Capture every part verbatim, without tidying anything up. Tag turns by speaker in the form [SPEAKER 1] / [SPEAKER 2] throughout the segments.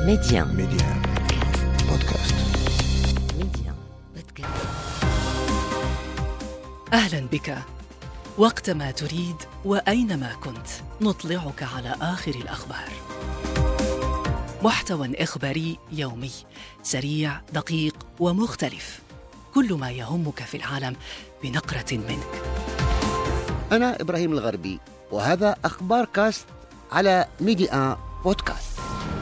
[SPEAKER 1] ميديان
[SPEAKER 2] ميديان بودكاست.
[SPEAKER 1] ميديان بودكاست.
[SPEAKER 3] أهلا بك. وقتما تريد وأينما كنت نطلعك على آخر الأخبار. محتوى إخباري يومي سريع دقيق ومختلف، كل ما يهمك في العالم بنقرة منك.
[SPEAKER 4] أنا إبراهيم الغربي، وهذا أخبار كاست على ميديان بودكاست.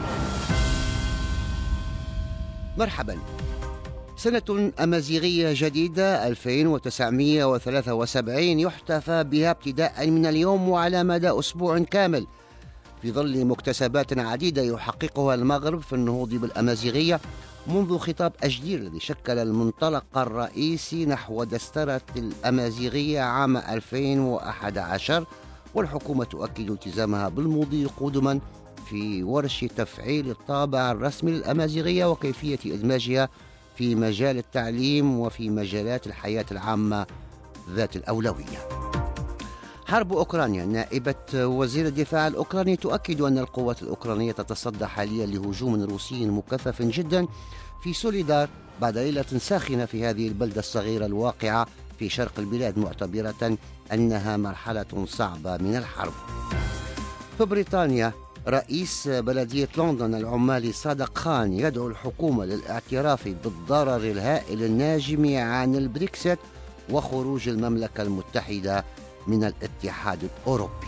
[SPEAKER 4] مرحبا. سنة أمازيغية جديدة ألفين وتسعمائة وثلاثة وسبعين يحتفى بها ابتداء من اليوم وعلى مدى أسبوع كامل، في ظل مكتسبات عديدة يحققها المغرب في النهوض بالأمازيغية منذ خطاب أجدير الذي شكل المنطلق الرئيسي نحو دسترة الأمازيغية عام ألفين وأحد عشر، والحكومة تؤكد التزامها بالمضي قدما في ورش تفعيل الطابع الرسمي للأمازيغية وكيفية إدماجها في مجال التعليم وفي مجالات الحياة العامة ذات الأولوية. حرب أوكرانيا. نائبة وزير الدفاع الأوكراني تؤكد أن القوات الأوكرانية تتصدى حاليا لهجوم روسي مكثف جدا في سوليدار بعد ليلة ساخنة في هذه البلدة الصغيرة الواقعة في شرق البلاد، معتبرة أنها مرحلة صعبة من الحرب. في بريطانيا، رئيس بلدية لندن العمالي صادق خان يدعو الحكومة للاعتراف بالضرر الهائل الناجم عن البريكسيت وخروج المملكة المتحدة من الاتحاد الأوروبي.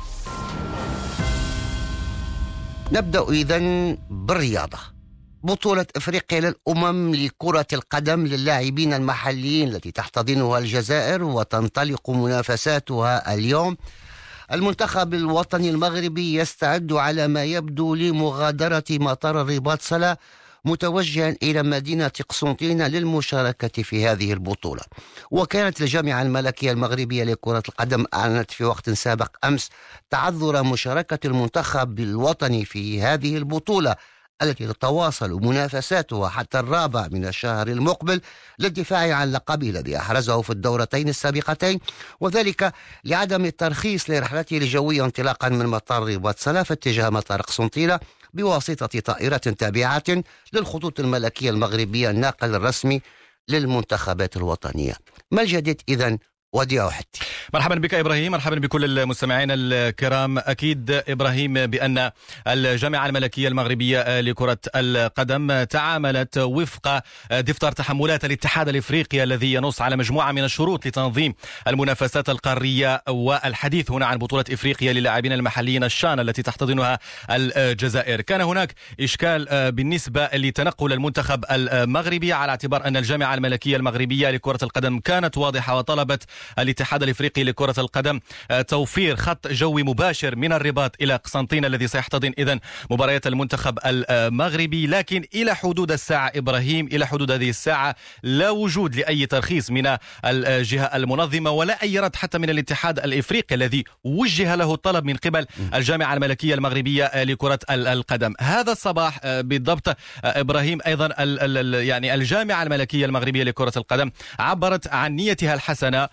[SPEAKER 4] نبدأ إذن بالرياضة. بطولة إفريقيا للأمم لكرة القدم للاعبين المحليين التي تحتضنها الجزائر وتنطلق منافساتها اليوم. المنتخب الوطني المغربي يستعد على ما يبدو لمغادرة مطار الرباط سلا، متوجها إلى مدينة قسنطينة للمشاركة في هذه البطولة. وكانت الجامعة الملكية المغربية لكرة القدم أعلنت في وقت سابق أمس تعذر مشاركة المنتخب الوطني في هذه البطولة التي تتواصل منافساتها حتى الرابع من الشهر المقبل للدفاع عن لقبه الذي أحرزه في الدورتين السابقتين، وذلك لعدم الترخيص لرحلته الجوية انطلاقا من مطار رباط سلا في اتجاه مطار قسنطينة بواسطة طائرة تابعة للخطوط الملكية المغربية الناقل الرسمي للمنتخبات الوطنية. ما الجديد إذن وديع حتي؟
[SPEAKER 5] مرحبا بك إبراهيم، مرحبا بكل المستمعين الكرام. أكيد إبراهيم بأن الجامعة الملكية المغربية لكرة القدم تعاملت وفق دفتر تحملات الاتحاد الإفريقي الذي ينص على مجموعة من الشروط لتنظيم المنافسات القارية، والحديث هنا عن بطولة إفريقيا للاعبين المحليين الشان التي تحتضنها الجزائر. كان هناك إشكال بالنسبة لتنقل المنتخب المغربي على اعتبار أن الجامعة الملكية المغربية لكرة القدم كانت واضحة وطلبت الاتحاد الافريقي لكرة القدم توفير خط جوي مباشر من الرباط الى قسنطينة الذي سيحتضن اذن مباريات المنتخب المغربي. لكن الى حدود الساعة ابراهيم، الى حدود هذه الساعة لا وجود لاي ترخيص من الجهة المنظمة ولا اي رد حتى من الاتحاد الافريقي الذي وجه له الطلب من قبل الجامعة الملكية المغربية لكرة القدم. هذا الصباح بالضبط ابراهيم ايضا يعني الجامعة الملكية المغربية لكرة القدم عبرت عن نيتها الحسنة،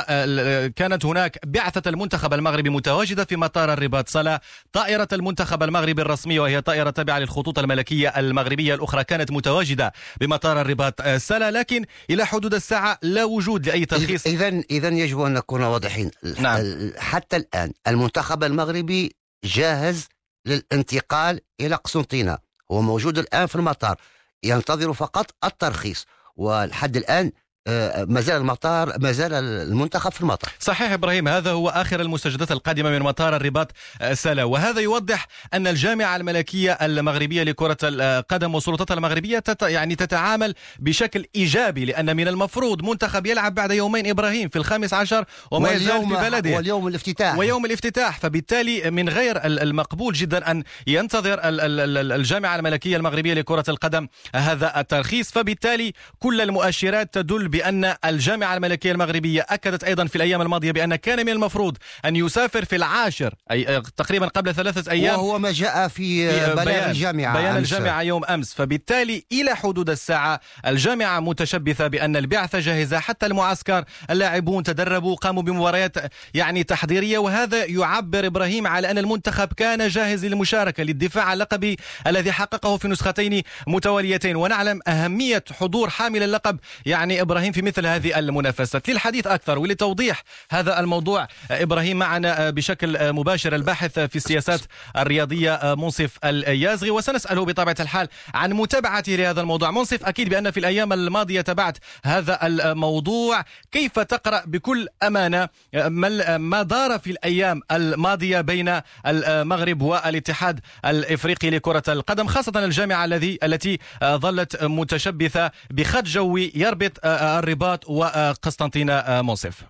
[SPEAKER 5] وكانت هناك بعثة المنتخب المغربي متواجدة في مطار الرباط سلا. طائرة المنتخب المغربي الرسمية وهي طائرة تابعة للخطوط الملكية المغربية الأخرى كانت متواجدة بمطار الرباط سلا، لكن إلى حدود الساعة لا وجود لأي ترخيص.
[SPEAKER 4] إذن إذن يجب أن نكون واضحين. نعم. حتى الآن المنتخب المغربي جاهز للانتقال إلى قسنطينة، هو موجود الآن في المطار ينتظر فقط الترخيص، والحد الآن ما زال المطار ما زال المنتخب في المطار.
[SPEAKER 5] صحيح إبراهيم، هذا هو آخر المستجدات القادمة من مطار الرباط سلا، وهذا يوضح أن الجامعة الملكية المغربية لكرة القدم وسلطاتها المغربية تت يعني تتعامل بشكل إيجابي، لأن من المفروض منتخب يلعب بعد يومين إبراهيم في الخامس عشر وما يزال في بلده،
[SPEAKER 4] واليوم الافتتاح
[SPEAKER 5] ويوم الافتتاح فبالتالي من غير المقبول جدا أن ينتظر الجامعة الملكية المغربية لكرة القدم هذا الترخيص. فبالتالي كل المؤشرات تدل بأن الجامعة الملكية المغربية أكدت أيضا في الأيام الماضية بأن كان من المفروض أن يسافر في العاشر أي تقريبا قبل ثلاثة أيام،
[SPEAKER 4] وهو ما جاء في, في بيان, بيان الجامعة
[SPEAKER 5] بيان أمس. الجامعة يوم أمس. فبالتالي إلى حدود الساعة الجامعة متشبثة بأن البعثة جاهزة، حتى المعسكر اللاعبون تدربوا قاموا بمباريات يعني تحضيرية، وهذا يعبر إبراهيم على أن المنتخب كان جاهز للمشاركة للدفاع عن اللقب الذي حققه في نسختين متواليتين. ونعلم أهمية حضور حامل اللقب يعني إبراهيم في مثل هذه المنافسات. للحديث أكثر ولتوضيح هذا الموضوع إبراهيم معنا بشكل مباشر الباحث في السياسات الرياضية منصف اليازغي، وسنسأله بطبيعة الحال عن متابعته لهذا الموضوع. منصف، أكيد بأن في الأيام الماضية تابعت هذا الموضوع، كيف تقرأ بكل أمانة ما دار في الأيام الماضية بين المغرب والاتحاد الإفريقي لكرة القدم، خاصة الجامعة الذي التي ظلت متشبثة بخط جوي يربط الرباط وقسطنطينة؟ منصف،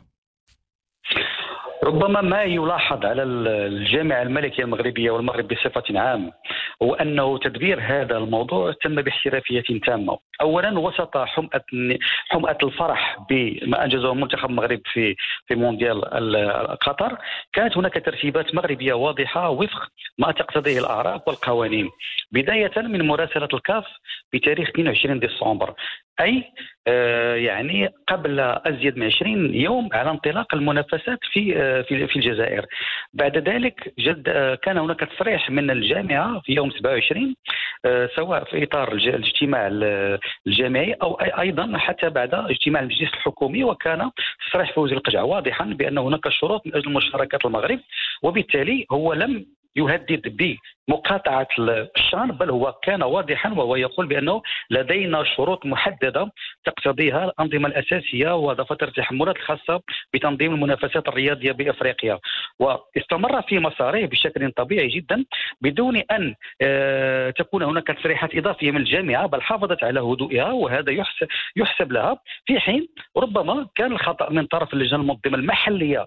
[SPEAKER 6] ربما ما يلاحظ على الجامعة الملكية المغربية والمغرب بصفة عامة هو أنه تدبير هذا الموضوع تم باحترافية تامة. أولا وسط حمأة حمأة الفرح بما أنجزه منتخب المغرب في في مونديال قطر، كانت هناك ترتيبات مغربية واضحة وفق ما تقتضيه الأعراف والقوانين، بداية من مراسلة الكاف بتاريخ اثنين وعشرين ديسمبر، أي آه يعني قبل أزيد من عشرين يوم على انطلاق المنافسات في آه في في الجزائر. بعد ذلك جد آه كان هناك تصريح من الجامعة في يوم سبعة وعشرين آه سواء في إطار الاجتماع الجامعي أو أيضا حتى بعد اجتماع المجلس الحكومي، وكان تصريح فوزي القجع واضحا بأن هناك شروط من أجل مشاركة المغرب، وبالتالي هو لم يهدد بمقاطعة الشان، بل هو كان واضحا وهو يقول بأنه لدينا شروط محددة تقتضيها الأنظمة الأساسية ودفاتر التحملات الخاصة بتنظيم المنافسات الرياضية بأفريقيا، واستمر في مساره بشكل طبيعي جدا بدون أن تكون هناك تصريحات إضافية من الجامعة، بل حافظت على هدوئها، وهذا يحسب, يحسب لها، في حين ربما كان الخطأ من طرف اللجنة المنظمة المحلية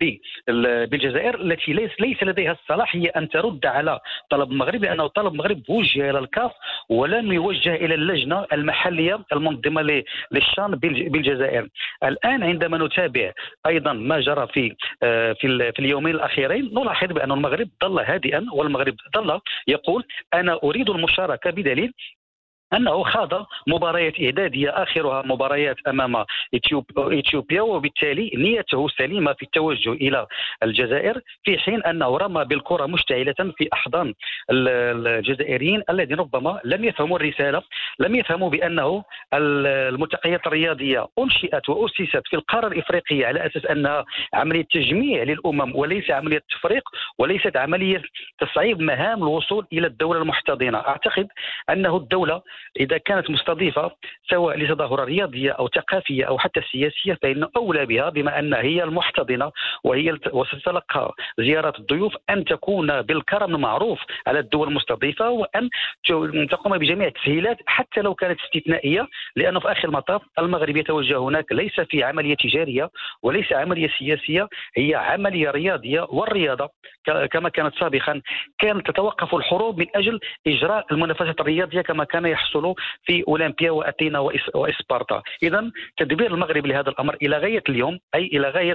[SPEAKER 6] بالجزائر التي ليس ليس لديها الصلاحية أن ترد على طلب المغرب، لأنه طلب المغرب وجه إلى الكاف ولم يوجه إلى اللجنة المحلية المنظمة للشان بالجزائر. الآن عندما نتابع أيضا ما جرى في في اليومين الأخيرين نلاحظ بأن المغرب ظل هادئا، والمغرب ظل يقول أنا أريد المشاركة، بدليل أنه خاض مباريات إعدادية آخرها مباريات أمام إثيوبيا، وبالتالي نيته سليمة في التوجه إلى الجزائر، في حين أنه رمى بالكرة مشتعلة في أحضان الجزائريين الذين ربما لم يفهموا الرسالة، لم يفهموا بأنه الملتقيات الرياضية أنشئت وأسست في القارة الإفريقية على أساس أنها عملية تجميع للأمم وليس عملية تفريق وليست عملية تصعيب مهام الوصول إلى الدولة المحتضنة. أعتقد أنه الدولة إذا كانت مستضيفة سواء لتظاهرة رياضية أو ثقافية أو حتى سياسية فإنه أولى بها، بما أن هي المحتضنة وهي وستتلقى زيارات الضيوف، أن تكون بالكرم المعروف على الدول المستضيفة، وأن تقوم بجميع التسهيلات حتى لو كانت استثنائية، لأنه في آخر المطاف المغرب يتوجه هناك ليس في عملية تجارية وليس عملية سياسية، هي عملية رياضية، والرياضة كما كانت سابقا كانت تتوقف الحروب من أجل إجراء المنافسات الرياضية كما كان يحصل في أولمبيا وأثينا وإسبارتا. إذا تدبير المغرب لهذا الأمر إلى غاية اليوم، أي إلى غاية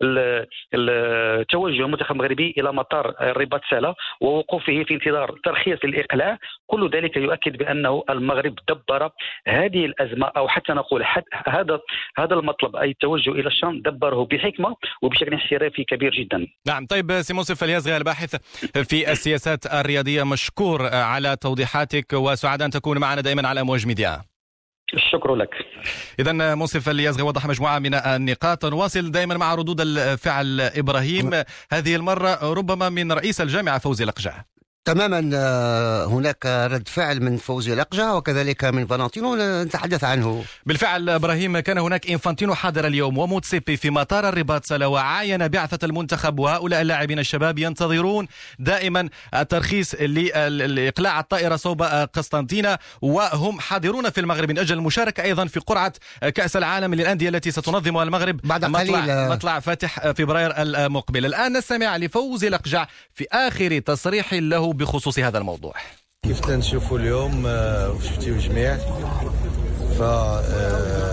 [SPEAKER 6] التوجه المنتخب المغربي إلى مطار الرباط سالا ووقوفه في انتظار ترخيص الإقلاع، كل ذلك يؤكد بأنه المغرب دبر هذه الأزمة، أو حتى نقول هذا هذا المطلب أي التوجه إلى الشام دبره بحكمة وبشكل احترافي كبير جدا.
[SPEAKER 5] نعم، طيب سي منصف اليازغي الباحث في السياسات الرياضية، مشكور على توضيحاتك وسعد أن تكون معنا دائما على أمواج ميديا.
[SPEAKER 6] الشكر لك.
[SPEAKER 5] إذا منصف اليازغي وضح مجموعة من النقاط. نواصل دائما مع ردود الفعل إبراهيم، هذه المرة ربما من رئيس الجامعة فوزي القجع.
[SPEAKER 4] تماما، هناك رد فعل من فوزي الأقجع وكذلك من فالنتينو نتحدث عنه.
[SPEAKER 5] بالفعل إبراهيم، كان هناك إنفانتينو حاضر اليوم وموتسيبي في مطار الرباط سالا، وعاين بعثة المنتخب، وهؤلاء اللاعبين الشباب ينتظرون دائما الترخيص لإقلاع الطائرة صوب قسطنطينة، وهم حاضرون في المغرب من أجل المشاركة أيضا في قرعة كأس العالم للأندية التي ستنظمها المغرب
[SPEAKER 4] بعد
[SPEAKER 5] مطلع,
[SPEAKER 4] قليل.
[SPEAKER 5] مطلع فاتح فبراير المقبل. الآن نستمع لفوزي الأقجع في آخر تصريح له بخصوص هذا الموضوع.
[SPEAKER 7] كيف تنشوفوا اليوم وشفتيو جميع، ف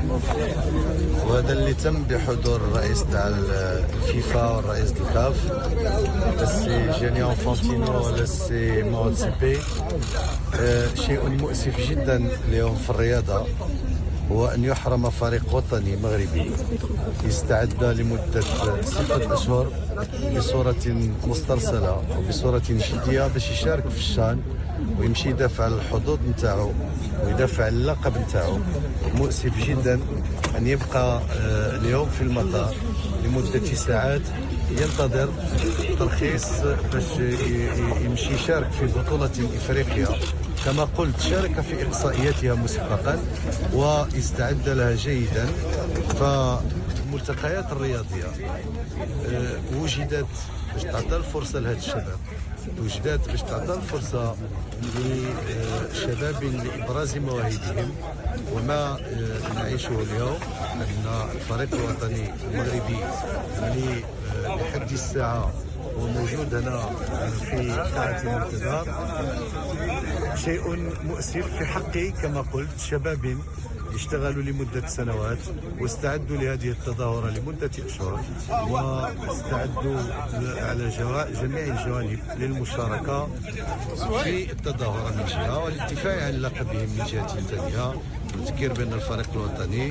[SPEAKER 7] وهذا اللي تم بحضور الرئيس تاع الفيفا والرئيس الكاف السي جيني انفانتينو ولا السي موتسيبي. شيء مؤسف جدا اليوم في الرياضة هو أن يحرم فريق وطني مغربي يستعد لمدة ستة أشهر بصورة مسترسلة وبصورة جدية باش يشارك في الشان ويمشي يدافع على الحظوظ نتاعو ويدافع على اللقب نتاعو. مؤسف جدا أن يبقى اليوم في المطار لمدة ساعات ينتظر ترخيص باش يمشي يشارك في بطولة إفريقيا. كما قلت شارك في إقصائياتها مسبقا ويستعد لها جيدا. فالملتقيات الرياضية وجدت باش تعطى الفرصة لهذا الشباب، وجدت باش تعطى الفرصة لشباب لإبراز مواهبهم. وما نعيشه اليوم أن الفريق الوطني المغربي اللي لحد الساعة وموجود هنا في قاعة الانتظار شيء مؤسف في حقي. كما قلت شباب اشتغلوا لمدة سنوات واستعدوا لهذه التظاهرة لمدة أشهر واستعدوا على جميع الجوانب للمشاركة في التظاهرة من جهة والدفاع عن لقبهم من جهة ثانية. نذكر بأن الفريق الوطني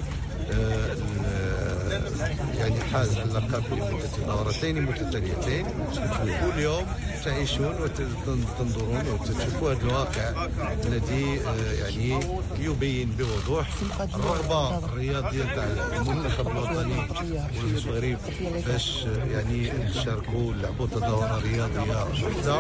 [SPEAKER 7] يعني حاز اللقب لمدة دورتين متتاليتين. كل يوم تعيشون وتنظرون وتشوفوا هذا الواقع الذي يعني يبين بوضوح الرغبة الرياضية تاع المنتخب الوطني والمغرب باش يعني نشاركوا نلعبوا تظاهرة رياضية وحدة.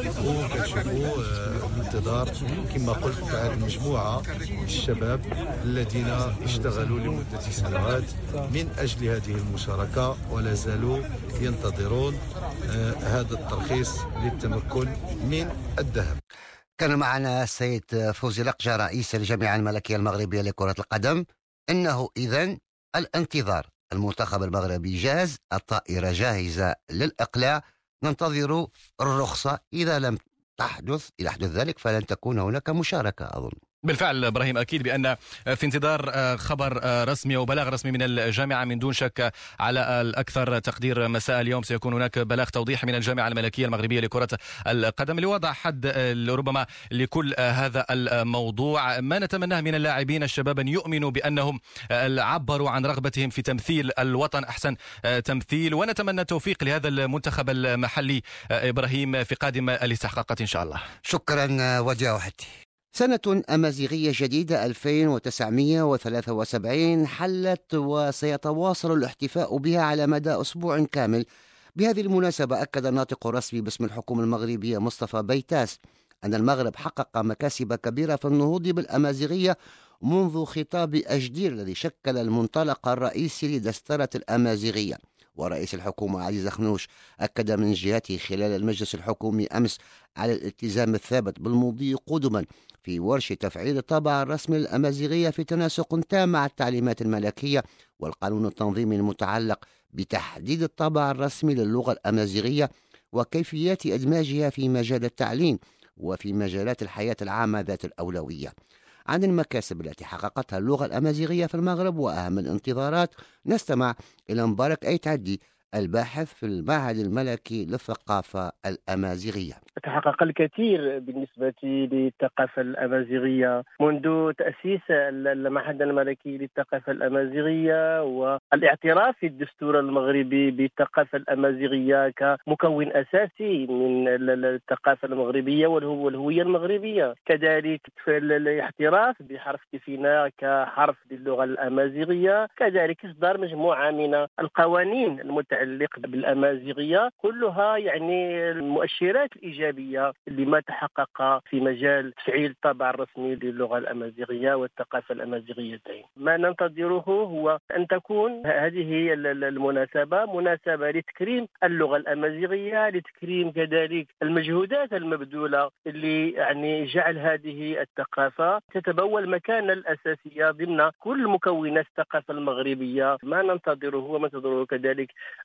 [SPEAKER 7] وكتشوفوا الانتظار كما قلت تاع المجموعة الشباب الذين اشتغلوا لمدة سنوات من أجل هذه المشاركة ولا زالوا ينتظرون آه هذا الترخيص للتمكن من الذهب.
[SPEAKER 4] كان معنا السيد فوزي لقجة رئيس الجامعة الملكية المغربية لكرة القدم. إنه إذن الانتظار، المنتخب المغربي جاهز، الطائرة جاهزة للإقلاع، ننتظر الرخصة. إذا لم تحدث إذا حدث ذلك فلن تكون هناك مشاركة أظن.
[SPEAKER 5] بالفعل ابراهيم، اكيد بان في انتظار خبر رسمي وبلاغ رسمي من الجامعه. من دون شك على الاكثر تقدير مساء اليوم سيكون هناك بلاغ توضيحي من الجامعه الملكيه المغربيه لكره القدم لوضع حد ربما لكل هذا الموضوع. ما نتمناه من اللاعبين الشباب ان يؤمنوا بانهم عبروا عن رغبتهم في تمثيل الوطن احسن تمثيل، ونتمنى التوفيق لهذا المنتخب المحلي ابراهيم في قادم الاستحقاقات ان شاء الله.
[SPEAKER 4] شكرا وديع وحدي. سنة أمازيغية جديدة ألفين وتسعمئة وثلاثة وسبعين حلت وسيتواصل الاحتفاء بها على مدى أسبوع كامل. بهذه المناسبة أكد الناطق الرسمي باسم الحكومة المغربية مصطفى بيتاس أن المغرب حقق مكاسب كبيرة في النهوض بالأمازيغية منذ خطاب أجدير الذي شكل المنطلق الرئيسي لدسترة الأمازيغية. ورئيس الحكومة عزيز خنوش أكد من جهته خلال المجلس الحكومي أمس على الالتزام الثابت بالمضي قدما في ورش تفعيل الطابع الرسمي للأمازيغية في تناسق تام مع التعليمات الملكية والقانون التنظيمي المتعلق بتحديد الطابع الرسمي للغة الأمازيغية وكيفيات إدماجها في مجال التعليم وفي مجالات الحياة العامة ذات الأولوية. عن المكاسب التي حققتها اللغة الأمازيغية في المغرب وأهم الانتظارات نستمع إلى مبارك أيتعدي الباحث في المعهد الملكي للثقافة الأمازيغية.
[SPEAKER 8] تحقق الكثير بالنسبة للثقافة الأمازيغية منذ تأسيس المعهد الملكي للثقافة الأمازيغية والاعتراف في الدستور المغربي بالثقافة الأمازيغية كمكون أساسي من الثقافة المغربية والهوية المغربية. كذلك في الاعتراف بحرف تيفينا كحرف للغة الأمازيغية، كذلك إصدار مجموعة من القوانين المتعلقة بالأمازيغية، كلها يعني المؤشرات الإيجابية لما تحقق في مجال تفعيل الطابع الرسمي للغة الأمازيغية والثقافة الأمازيغيتين. ما ننتظره هو أن تكون هذه المناسبة مناسبة لتكريم اللغة الأمازيغية، لتكريم كذلك المجهودات المبذولة اللي يعني جعل هذه الثقافة تتبوى المكانة الأساسية ضمن كل مكونات الثقافة المغربية. ما ننتظره وما ننتظره كذلك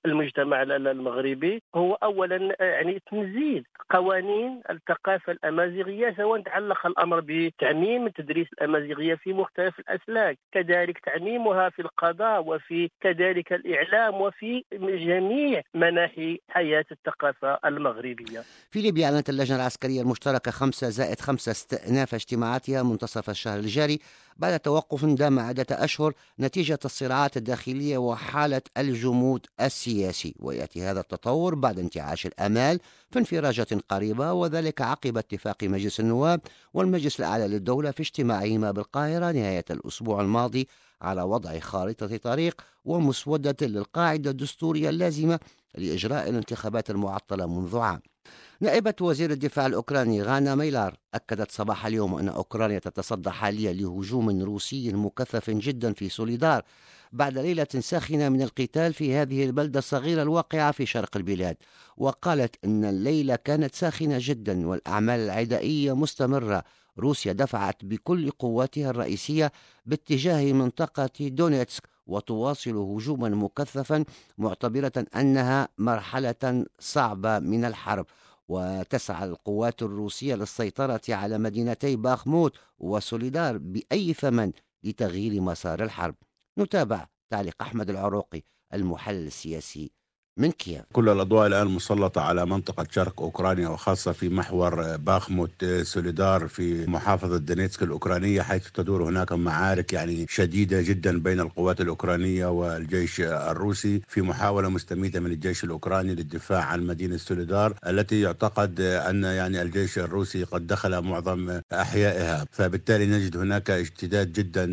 [SPEAKER 8] المجتمع المغربي هو أولا يعني تنزيل قوانين الثقافة الأمازيغية، سواء تعلق الأمر بتعميم تدريس الأمازيغية في مختلف الأسلاك، كذلك تعميمها في القضاء وفي كذلك الإعلام وفي جميع مناحي حياة الثقافة المغربية.
[SPEAKER 4] في ليبيا أعلنت اللجنة العسكرية المشتركة خمسة زائد خمسة استئناف اجتماعاتها منتصف الشهر الجاري بعد توقف دام عدة أشهر نتيجة الصراعات الداخلية وحالة الجمود السياسي. ويأتي هذا التطور بعد انتعاش الآمال في انفراجة قريبة، وذلك عقب اتفاق مجلس النواب والمجلس الأعلى للدولة في اجتماعهما بالقاهرة نهاية الأسبوع الماضي على وضع خارطة طريق ومسودة للقاعدة الدستورية اللازمة لإجراء الانتخابات المعطلة منذ عام. نائبة وزير الدفاع الأوكراني غانا ميلار أكدت صباح اليوم أن أوكرانيا تتصدى حاليا لهجوم روسي مكثف جدا في سوليدار بعد ليلة ساخنة من القتال في هذه البلدة الصغيرة الواقعة في شرق البلاد. وقالت أن الليلة كانت ساخنة جدا والأعمال العدائية مستمرة. روسيا دفعت بكل قواتها الرئيسية باتجاه منطقة دونيتسك وتواصل هجوما مكثفا معتبرة أنها مرحلة صعبة من الحرب. وتسعى القوات الروسية للسيطرة على مدينتي باخموت وسوليدار بأي ثمن لتغيير مسار الحرب. نتابع تعليق أحمد العروقي المحلل السياسي من كييف.
[SPEAKER 9] كل الأضواء الآن مسلطة على منطقة شرق أوكرانيا وخاصة في محور باخموت سوليدار في محافظة دونيتسك الأوكرانية، حيث تدور هناك معارك يعني شديدة جدا بين القوات الأوكرانية والجيش الروسي في محاولة مستميتة من الجيش الأوكراني للدفاع عن مدينة سوليدار التي يعتقد أن يعني الجيش الروسي قد دخل معظم أحيائها، فبالتالي نجد هناك اشتداد جدا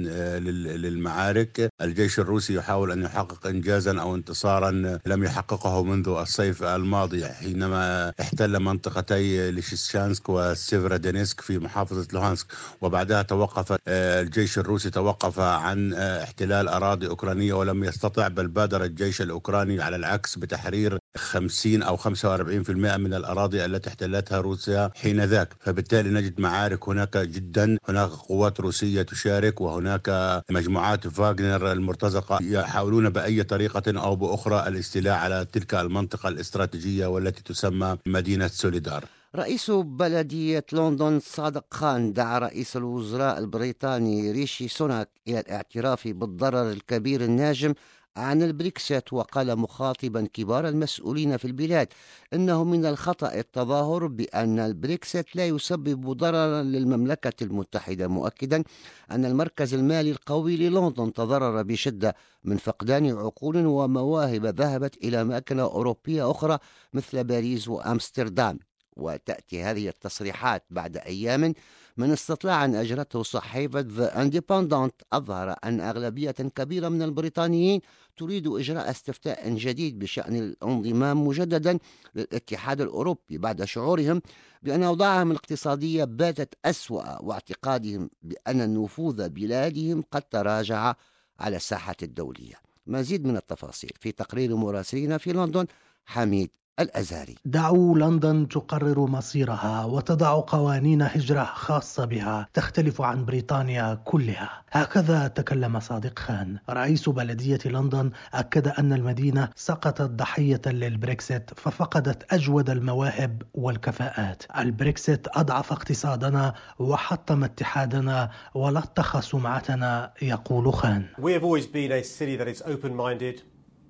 [SPEAKER 9] للمعارك. الجيش الروسي يحاول أن يحقق إنجازا أو انتصارا لم يحقق حققه منذ الصيف الماضي حينما احتل منطقتي ليشيشانسك وسيفرودونيسك في محافظة لوهانسك، وبعدها توقف الجيش الروسي توقف عن احتلال أراضي أوكرانية ولم يستطع، بل بادر الجيش الأوكراني على العكس بتحرير خمسين أو خمسة وأربعين بالمئة من الأراضي التي احتلتها روسيا حين ذاك. فبالتالي نجد معارك هناك جدا، هناك قوات روسية تشارك وهناك مجموعات فاغنر المرتزقة يحاولون بأي طريقة أو بأخرى الاستيلاء على تلك المنطقة الاستراتيجية والتي تسمى مدينة سوليدار.
[SPEAKER 4] رئيس بلدية لندن صادق خان دعا رئيس الوزراء البريطاني ريشي سوناك إلى الاعتراف بالضرر الكبير الناجم عن البريكسيت، وقال مخاطبا كبار المسؤولين في البلاد إنه من الخطأ التظاهر بأن البريكسيت لا يسبب ضررا للمملكة المتحدة، مؤكدا أن المركز المالي القوي للندن تضرر بشدة من فقدان عقول ومواهب ذهبت إلى أماكن أوروبية أخرى مثل باريس وأمستردام. وتأتي هذه التصريحات بعد أيام من استطلاع أجرته صحيفة The Independent أظهر أن أغلبية كبيرة من البريطانيين تريد إجراء استفتاء جديد بشأن الانضمام مجددا للاتحاد الأوروبي بعد شعورهم بأن أوضاعهم الاقتصادية باتت أسوأ، واعتقادهم بأن نفوذ بلادهم قد تراجع على الساحة الدولية. مزيد من التفاصيل في تقرير مراسلنا في لندن حميد الأزهري.
[SPEAKER 10] دعوا لندن تقرر مصيرها وتضع قوانين هجرة خاصة بها تختلف عن بريطانيا كلها، هكذا تكلم صادق خان. رئيس بلدية لندن أكد أن المدينة سقطت ضحية للبريكسيت ففقدت أجود المواهب والكفاءات. البريكسيت أضعف اقتصادنا وحطم اتحادنا ولطخ سمعتنا، يقول خان.
[SPEAKER 11] We have always been a city that is open-minded.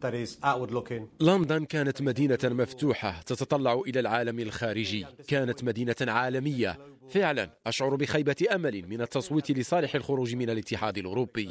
[SPEAKER 12] لندن كانت مدينة مفتوحة تتطلع إلى العالم الخارجي، كانت مدينة عالمية. فعلا أشعر بخيبة أمل من التصويت لصالح الخروج من الاتحاد الأوروبي.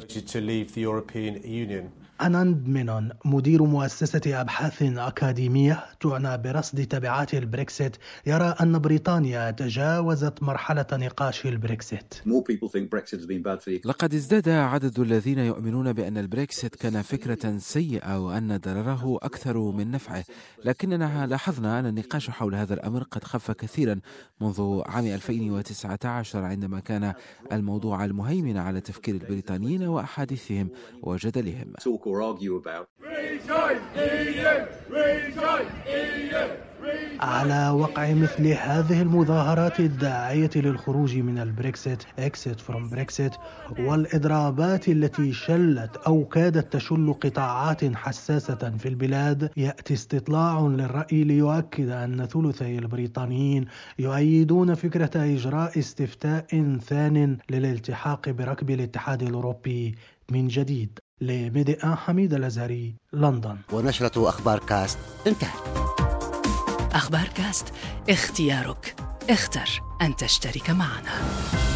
[SPEAKER 10] أناند مينون مدير مؤسسة أبحاث أكاديمية تعنى برصد تبعات البريكسيت يرى أن بريطانيا تجاوزت مرحلة نقاش البريكسيت.
[SPEAKER 13] لقد ازداد عدد الذين يؤمنون بأن البريكسيت كان فكرة سيئة وأن ضرره أكثر من نفعه، لكننا لاحظنا أن النقاش حول هذا الأمر قد خف كثيرا منذ عام ألفين وتسعة عشر عندما كان الموضوع المهيمن على تفكير البريطانيين وأحاديثهم وجدلهم.
[SPEAKER 10] على وقع مثل هذه المظاهرات الداعية للخروج من البريكسيت exit from Brexit والإضرابات التي شلت أو كادت تشل قطاعات حساسة في البلاد، يأتي استطلاع للرأي ليؤكد أن ثلثي البريطانيين يؤيدون فكرة إجراء استفتاء ثان للالتحاق بركب الاتحاد الأوروبي من جديد. لميدي آن حميد الأزهري، لندن.
[SPEAKER 4] ونشرة أخبار كاست انتهت.
[SPEAKER 3] أخبار كاست، اختيارك، اختر أن تشترك معنا.